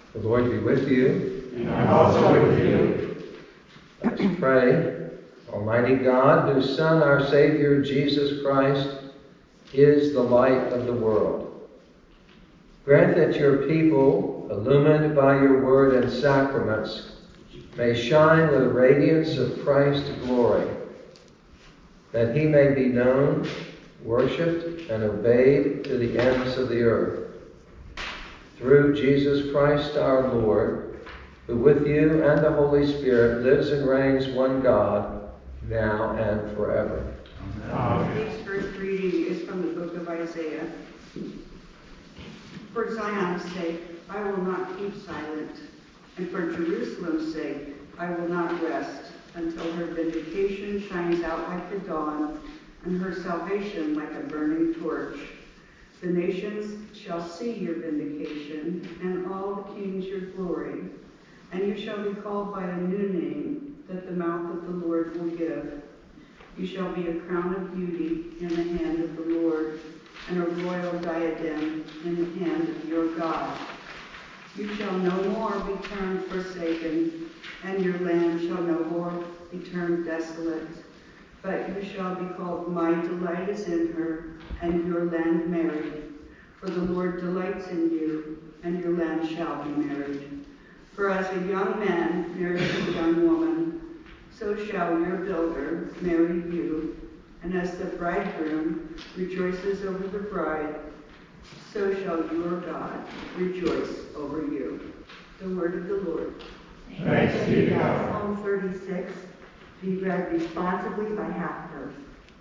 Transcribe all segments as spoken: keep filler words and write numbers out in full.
The Lord be with you. And also with you. Let us pray. Almighty God, whose Son, our Savior, Jesus Christ, is the light of the world, grant that your people, illumined by your word and sacraments, may shine with the radiance of Christ's glory, that he may be known, worshipped, and obeyed to the ends of the earth. Through Jesus Christ our Lord, who with you and the Holy Spirit lives and reigns one God, now and forever. Amen. Today's first reading is from the book of Isaiah. For Zion's sake, I will not keep silent, and for Jerusalem's sake, I will not rest, until her vindication shines out like the dawn, and her salvation like a burning torch. The nations shall see your vindication, and all the kings your glory. And you shall be called by a new name that the mouth of the Lord will give. You shall be a crown of beauty in the hand of the Lord, and a royal diadem in the hand of your God. You shall no more be termed forsaken, and your land shall no more be termed desolate. But you shall be called, my delight is in her, and your land married. For the Lord delights in you, and your land shall be married. For as a young man marries a young woman, so shall your builder marry you. And as the bridegroom rejoices over the bride, so shall your God rejoice over you. The word of the Lord. Thanks be to God. Psalm thirty-six, be read responsibly by half verse.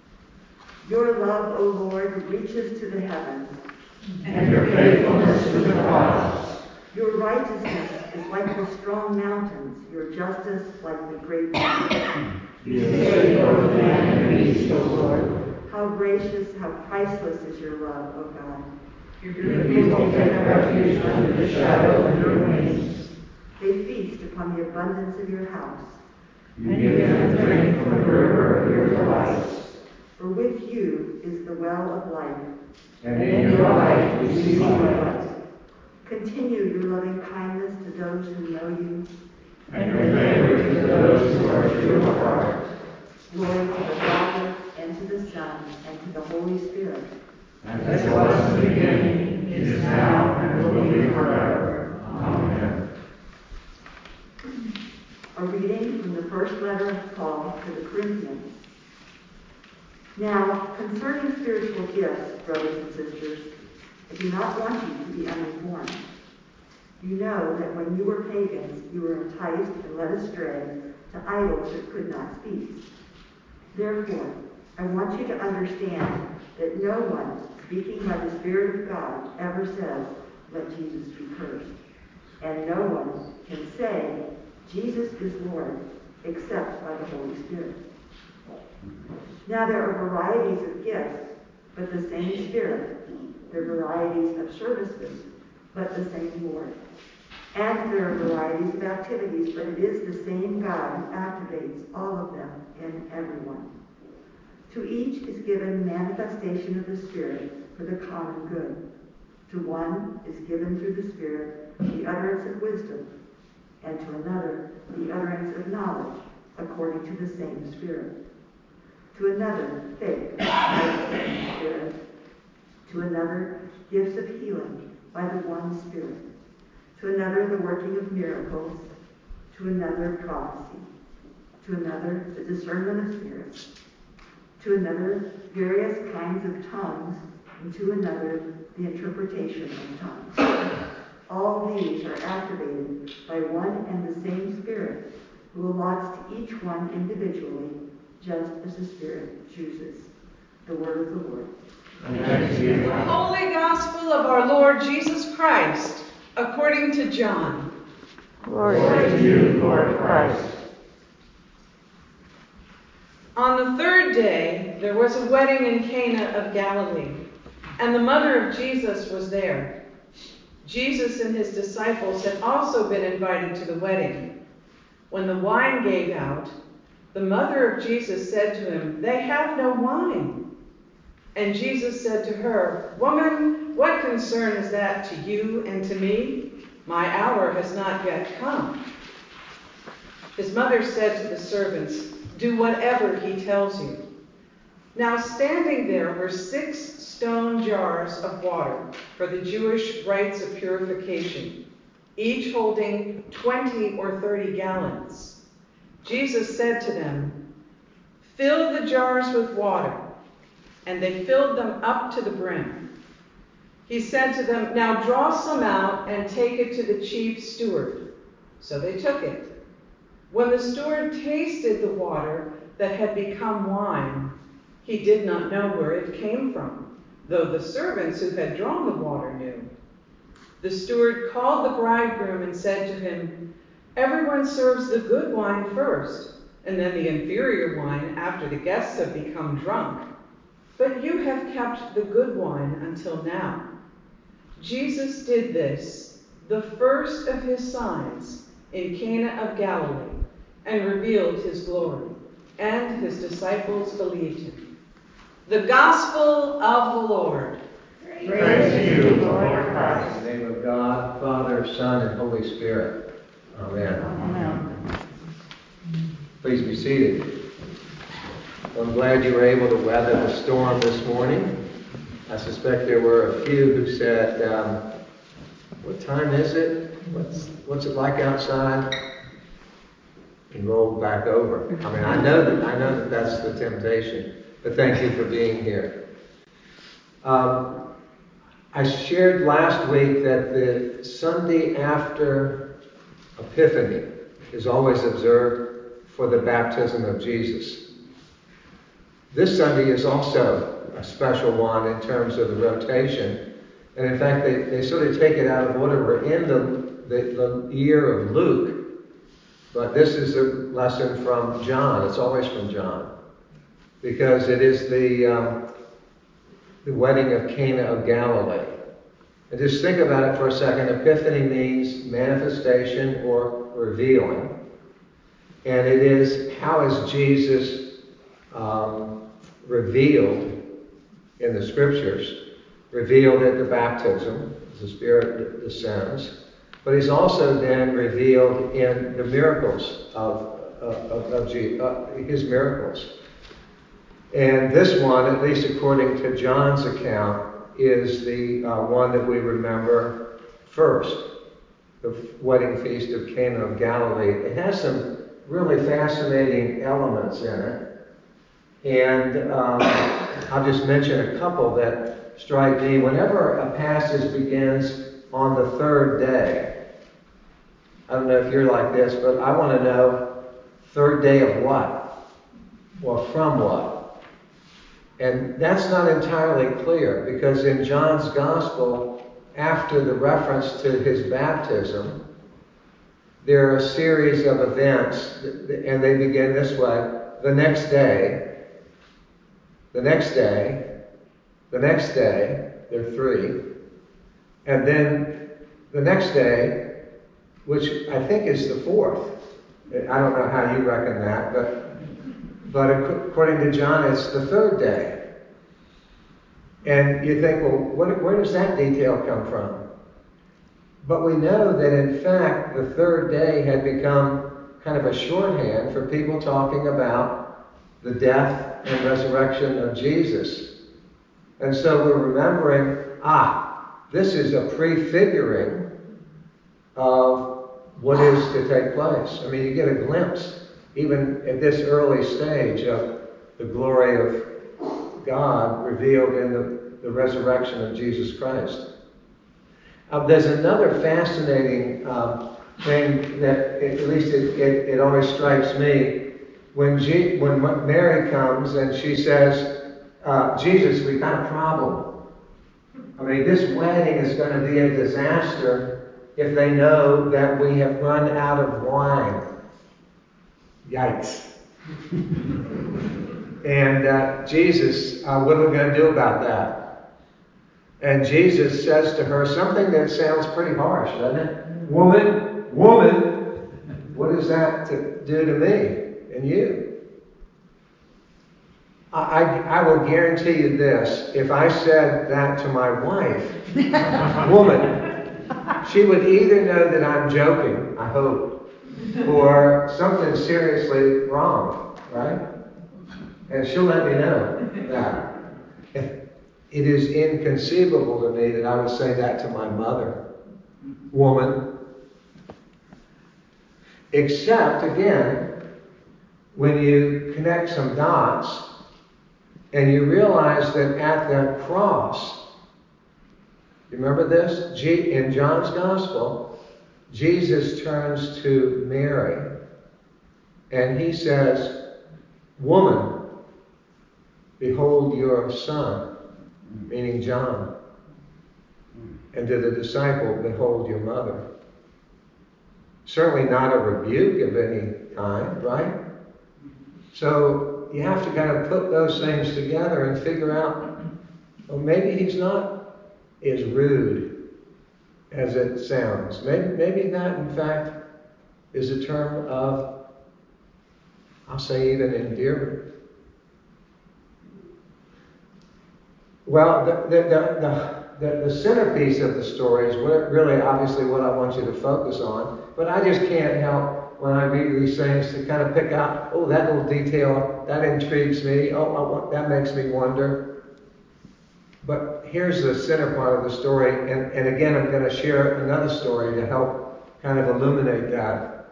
Your love, O Lord, reaches to the heavens, And your faithfulness to the clouds. your righteousness is like the strong mountains, your justice like the great mountains. You save over the enemies, O Lord. How gracious, how priceless is your love, O God. Your people take refuge under the shadow of your wings. They feast upon the abundance of your house. You give them drink from the river of your delights. For with you is the well of life. And in your light we see light. Continue your loving kindness to those who know you. And your favor to those who are true of heart. Glory to the Father, and to the Son, and to the Holy Spirit. As it was in the beginning, is now, and will be forever. Amen. A reading from the first letter of Paul to the Corinthians. Now, concerning spiritual gifts, brothers and sisters, I do not want you to be uninformed. You know that when you were pagans, you were enticed and led astray to idols that could not speak. Therefore, I want you to understand that no one speaking by the Spirit of God ever says, let Jesus be cursed. And no one can say, Jesus is Lord, except by the Holy Spirit. Now there are varieties of gifts, but the same Spirit. There are varieties of services, but the same Lord. And there are varieties of activities, but it is the same God who activates all of them in everyone. To each is given manifestation of the Spirit for the common good. To one is given through the Spirit the utterance of wisdom, and to another the utterance of knowledge according to the same Spirit. To another faith by the same Spirit. To another gifts of healing by the one Spirit. To another the working of miracles. To another prophecy. To another the discernment of spirits. To another various kinds of tongues. And to another the interpretation of tongues. All these are activated by one and the same Spirit, who allots to each one individually, just as the Spirit chooses. The word of the Lord. The Holy Gospel of our Lord Jesus Christ, according to John. Glory to you, Lord Christ. On the third day, there was a wedding in Cana of Galilee, and the mother of Jesus was there. Jesus and his disciples had also been invited to the wedding. When the wine gave out, the mother of Jesus said to him, "They have no wine." And Jesus said to her, "Woman, what concern is that to you and to me? My hour has not yet come." His mother said to the servants, "Do whatever he tells you." Now standing there were six stone jars of water for the Jewish rites of purification, each holding twenty or thirty gallons. Jesus said to them, "Fill the jars with water." And they filled them up to the brim. He said to them, "Now draw some out and take it to the chief steward." So they took it. When the steward tasted the water that had become wine, he did not know where it came from, though the servants who had drawn the water knew. The steward called the bridegroom and said to him, "Everyone serves the good wine first, and then the inferior wine after the guests have become drunk. But you have kept the good wine until now." Jesus did this, the first of his signs, in Cana of Galilee, and revealed his glory, and his disciples believed him. The Gospel of the Lord. Praise to you, Lord Christ. In the name of God, Father, Son, and Holy Spirit. Amen. Amen. Please be seated. I'm glad you were able to weather the storm this morning. I suspect there were a few who said, um, "What time is it? What's what's it like outside?" And rolled back over. I mean, I know that I know that that's the temptation. But thank you for being here. Um, I shared last week that the Sunday after Epiphany is always observed for the baptism of Jesus. This Sunday is also a special one in terms of the rotation. And in fact, they, they sort of take it out of order. We're in the, the, the year of Luke, but this is a lesson from John. It's always from John, because it is the, um, the wedding of Cana of Galilee. And just think about it for a second. Epiphany means manifestation or revealing. And it is, how is Jesus um, revealed in the Scriptures? Revealed at the baptism, as the Spirit descends. But he's also then revealed in the miracles of, of, of Jesus, uh, his miracles. And this one, at least according to John's account, is the uh, one that we remember first, the wedding feast of Cana of Galilee. It has some really fascinating elements in it. And um, I'll just mention a couple that strike me. Whenever a passage begins on the third day, I don't know if you're like this, but I want to know, third day of what? Or from what? And that's not entirely clear, because in John's Gospel, after the reference to his baptism, there are a series of events, and they begin this way: the next day, the next day, the next day, there are three, and then the next day, which I think is the fourth. I don't know how you reckon that, but but according to John, it's the third day. And you think, well, what, where does that detail come from? But we know that, in fact, the third day had become kind of a shorthand for people talking about the death and resurrection of Jesus. And so we're remembering, ah, this is a prefiguring of what is to take place. I mean, you get a glimpse, even at this early stage, of the glory of God revealed in the, the resurrection of Jesus Christ. Uh, there's another fascinating um, thing that, at least it, it, it always strikes me, when, G, when Mary comes and she says, uh, Jesus, we've got a problem. I mean, this wedding is going to be a disaster if they know that we have run out of wine. Yikes. And uh, Jesus, uh, what are we going to do about that? And Jesus says to her something that sounds pretty harsh, doesn't it? Woman, woman, what does that to do to me and you? I, I, I will guarantee you this. If I said that to my wife, woman, she would either know that I'm joking, I hope, or something seriously wrong, right? And she'll let me know that. It is inconceivable to me that I would say that to my mother, woman. Except, again, when you connect some dots and you realize that at the cross, you remember this? In John's Gospel, Jesus turns to Mary and he says, "Woman, behold your son," meaning John. And to the disciple, "Behold your mother." Certainly not a rebuke of any kind, right? So you have to kind of put those things together and figure out, well, maybe he's not as rude as it sounds. Maybe, maybe that, in fact, is a term of, I'll say, even endearment. Well, the, the, the, the, the centerpiece of the story is what, really, obviously, what I want you to focus on. But I just can't help, when I read these things, to kind of pick out, oh, that little detail, that intrigues me. Oh, I want, that makes me wonder. But here's the center part of the story. And, and again, I'm going to share another story to help kind of illuminate that.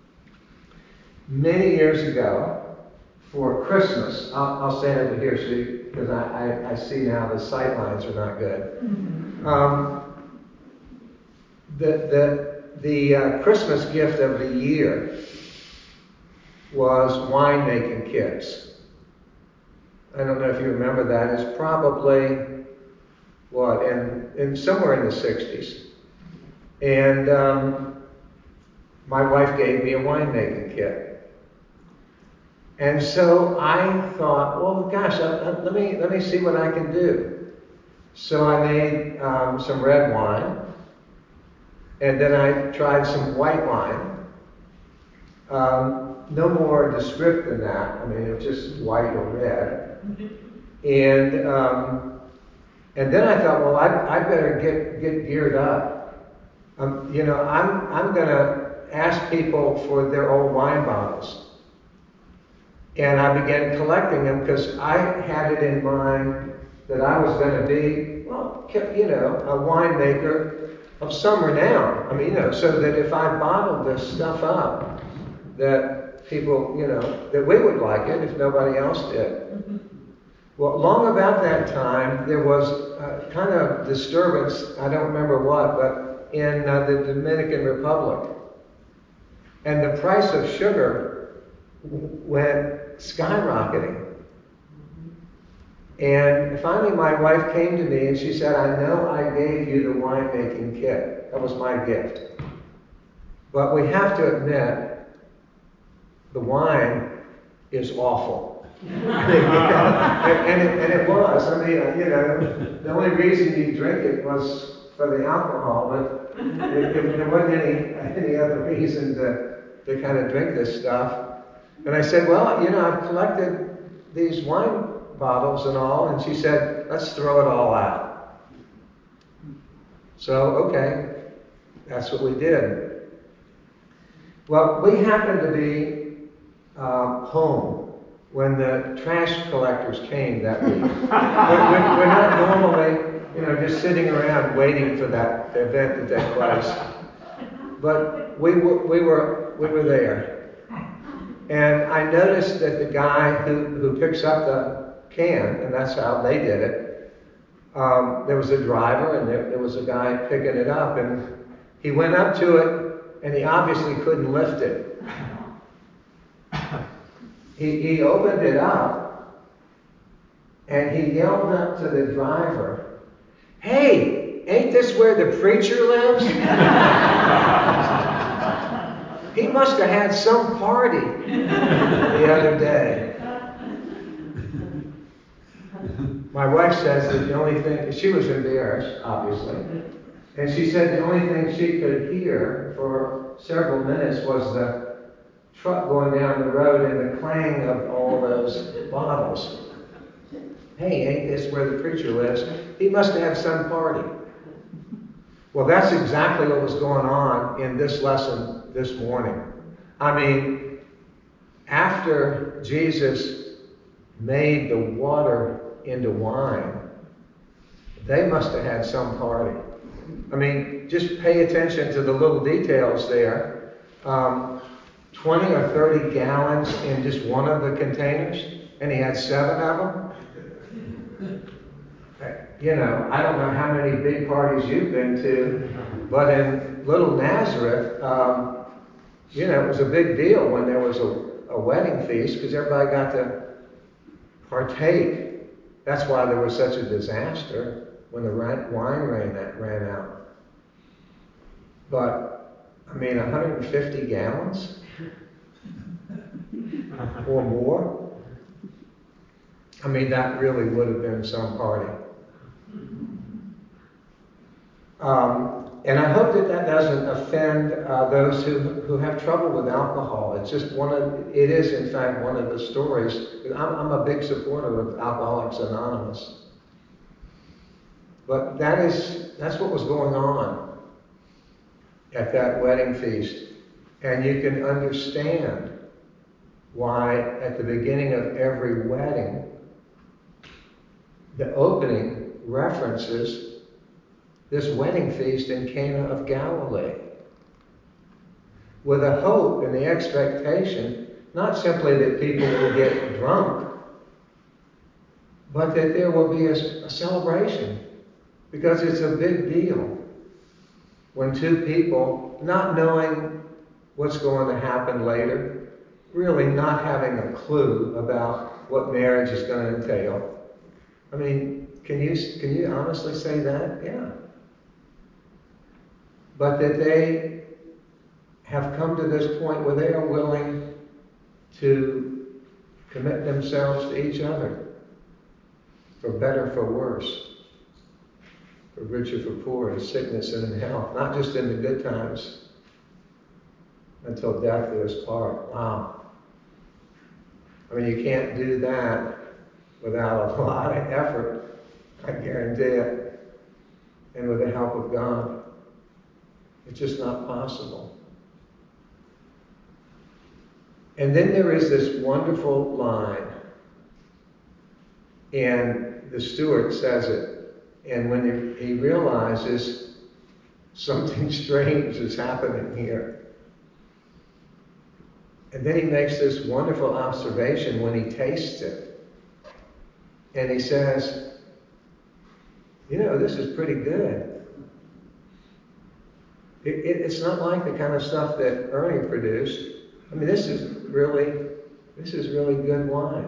Many years ago, for Christmas, I'll, I'll stand over here so you, because I, I, I see now the sight lines are not good. Um, the the, the uh, Christmas gift of the year was winemaking kits. I don't know if you remember that. It's probably, what, in, in somewhere in the sixties. And um, my wife gave me a winemaking kit. And so I thought, well, gosh, I, I, let me let me see what I can do. So I made um, some red wine, and then I tried some white wine. Um, no more descriptive than that. I mean, it was just white or red. And um, and then I thought, well, I I better get get geared up. Um, you know, I'm I'm gonna ask people for their old wine bottles. And I began collecting them because I had it in mind that I was going to be, well, you know, a winemaker of some renown. I mean, you know, so that if I bottled this stuff up, that people, you know, that we would like it if nobody else did. Well, long about that time, there was a kind of disturbance, I don't remember what, but in uh, the Dominican Republic. And the price of sugar went skyrocketing. And finally my wife came to me and she said, "I know I gave you the winemaking kit. That was my gift. But we have to admit, the wine is awful." and, and, it, and it was. I mean, you know, the only reason you drink it was for the alcohol, but it, it, there wasn't any, any other reason to, to kind of drink this stuff. And I said, well, you know, I've collected these wine bottles and all. And she said, let's throw it all out. So, okay, that's what we did. Well, we happened to be uh, home when the trash collectors came that week. we're, we're, we're not normally, you know, just sitting around waiting for that event to take place. But we were, we were, we were there. And I noticed that the guy who, who picks up the can, and that's how they did it, um, there was a driver and there, there was a guy picking it up. And he went up to it, and he obviously couldn't lift it. He, he opened it up, and he yelled up to the driver, "Hey, ain't this where the preacher lives?" He must have had some party the other day. My wife says that the only thing, she was embarrassed, obviously, and she said the only thing she could hear for several minutes was the truck going down the road and the clang of all those bottles. Hey, ain't this where the preacher lives? He must have had some party. Well, that's exactly what was going on in this lesson this morning. I mean, after Jesus made the water into wine, they must have had some party. I mean, just pay attention to the little details there. Um, twenty or thirty gallons in just one of the containers, and he had seven of them. You know, I don't know how many big parties you've been to, but in little Nazareth, um, you know, it was a big deal when there was a, a wedding feast because everybody got to partake. That's why there was such a disaster when the wine ran, ran out. But, I mean, one hundred fifty gallons or more. I mean, that really would have been some party. Um, and I hope that that doesn't offend uh, those who, who have trouble with alcohol. It's just one of, it is in fact one of the stories. I'm, I'm a big supporter of Alcoholics Anonymous. But that is, that's what was going on at that wedding feast. And you can understand why at the beginning of every wedding, the opening references this wedding feast in Cana of Galilee, with a hope and the expectation, not simply that people will get drunk, but that there will be a, a celebration, because it's a big deal when two people, not knowing what's going to happen later, really not having a clue about what marriage is going to entail. I mean, can you can you honestly say that? Yeah. But that they have come to this point where they are willing to commit themselves to each other, for better, for worse, for richer, for poor, in sickness and in health, not just in the good times, until death do us part. Wow. I mean, you can't do that without a lot of effort, I guarantee it, and with the help of God. It's just not possible. And then there is this wonderful line, and the steward says it, and when he realizes something strange is happening here, and then he makes this wonderful observation when he tastes it, and he says, you know, this is pretty good. It, it, it's not like the kind of stuff that Ernie produced. I mean, this is really, this is really good wine.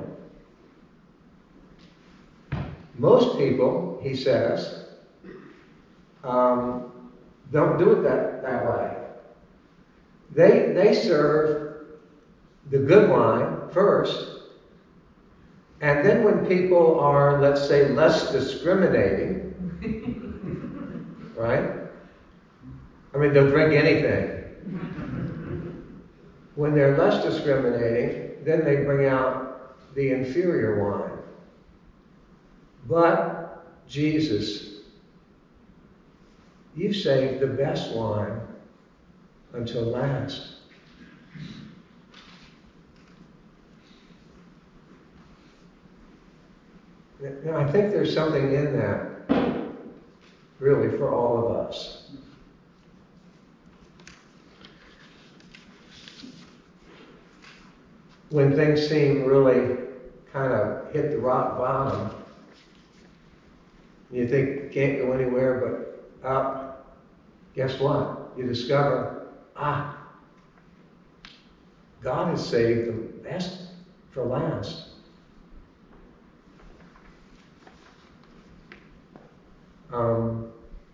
Most people, he says, um, don't do it that, that way. They, they serve the good wine first, and then when people are, let's say, less discriminating, right? I mean, they'll drink anything. When they're less discriminating, then they bring out the inferior wine. But Jesus, you've saved the best wine until last. Now, I think there's something in that, really, for all of us. When things seem really kind of hit the rock bottom, you think you can't go anywhere but up, guess what? You discover, ah, God has saved the best for last. Um,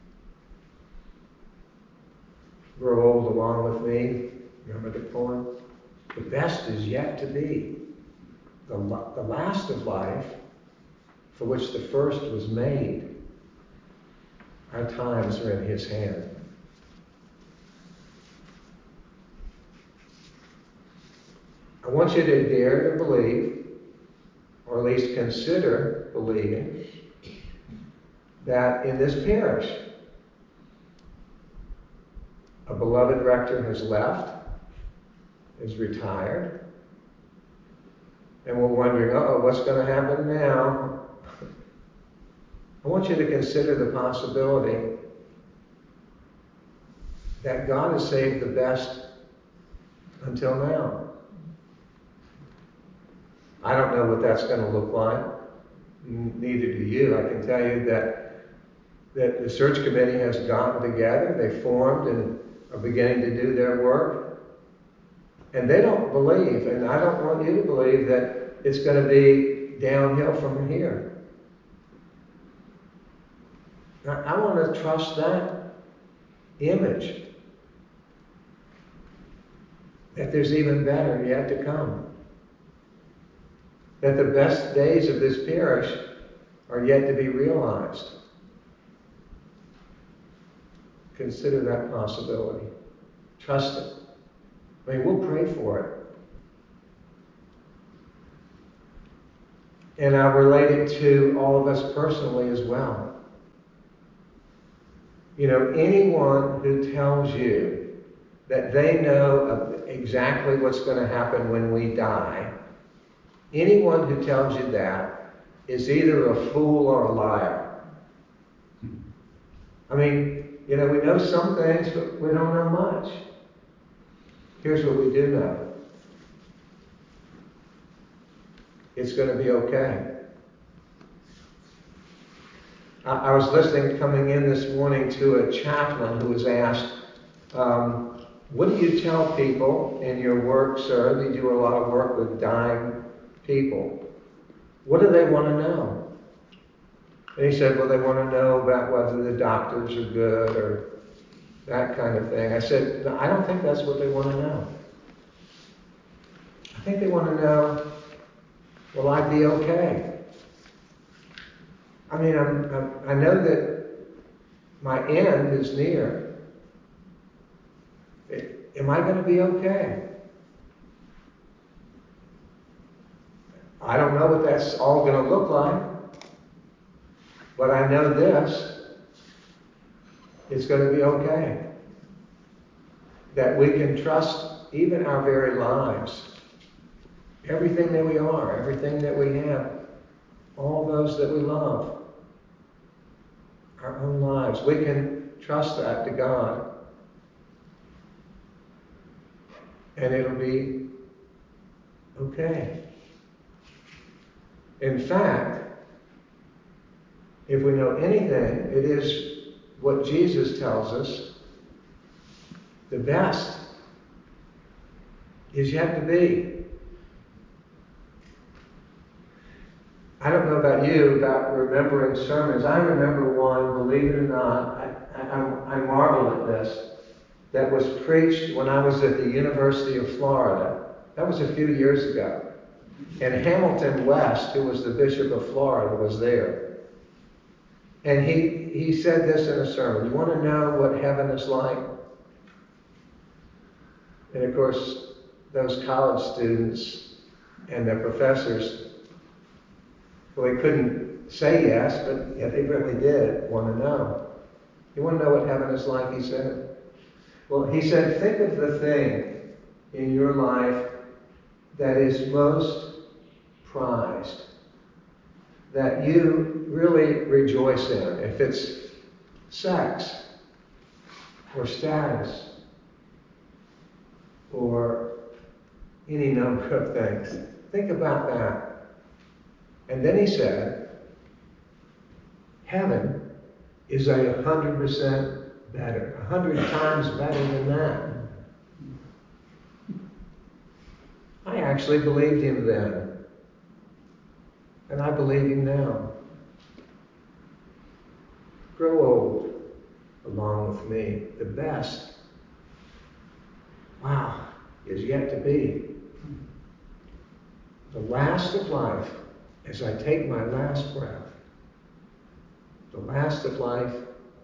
grow old along with me. Remember the poem? The best is yet to be. The, the last of life, for which the first was made. Our times are in His hand. I want you to dare to believe, or at least consider believing, that in this parish, A beloved rector has left, is retired, and we're wondering, uh-oh, what's going to happen now? I want you to consider the possibility that God has saved the best until now. I don't know what that's going to look like. Neither do you. I can tell you that, that the search committee has gotten together, they formed and are beginning to do their work. And they don't believe, and I don't want you to believe, that it's going to be downhill from here. I want to trust that image, that there's even better yet to come. That the best days of this parish are yet to be realized. Consider that possibility. Trust it. I mean, we'll pray for it. And I relate it to all of us personally as well. You know, anyone who tells you that they know exactly what's going to happen when we die, anyone who tells you that is either a fool or a liar. I mean, you know, we know some things, but we don't know much. Here's what we do know. It's going to be okay. I was listening, coming in this morning, to a chaplain who was asked, um, what do you tell people in your work, sir? You do a lot of work with dying people. What do they want to know? And he said, well, they want to know about whether the doctors are good or that kind of thing. I said, no, I don't think that's what they want to know. I think they want to know, will I be okay? I mean, I'm, I'm, I know that my end is near. It, am I going to be okay? I don't know what that's all going to look like, but I know this. It's going to be okay. That we can trust even our very lives. Everything that we are, everything that we have, all those that we love. Our own lives. We can trust that to God. And it'll be okay. In fact, if we know anything, it is what Jesus tells us. The best is yet to be. I don't know about you, about remembering sermons. I remember one, believe it or not, I, I, I marvel at this, that was preached when I was at the University of Florida. That was a few years ago. And Hamilton West, who was the Bishop of Florida, was there. And he, he said this in a sermon, you want to know what heaven is like? And of course, those college students and their professors, well, they couldn't say yes, but yeah, they really did want to know. You want to know what heaven is like, he said? Well, he said, think of the thing in your life that is most prized, that you really rejoice in. If it's sex, or status, or any number of things. Think about that. And then he said, heaven is a hundred percent better, a hundred times better than that. I actually believed him then. And I believe him now. Grow old along with me. The best, wow, is yet to be. The last of life, as I take my last breath, the last of life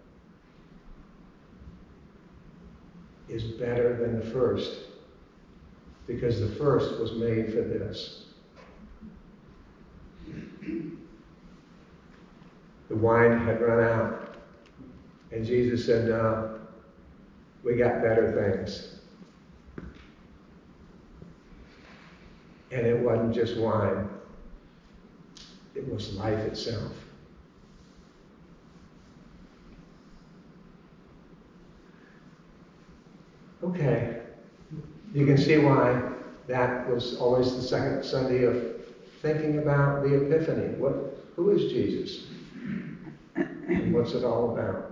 is better than the first, because the first was made for this. The wine had run out, and Jesus said, no, we got better things. And it wasn't just wine. It was life itself. Okay. You can see why that was always the second Sunday of thinking about the Epiphany. What, who is Jesus? And what's it all about?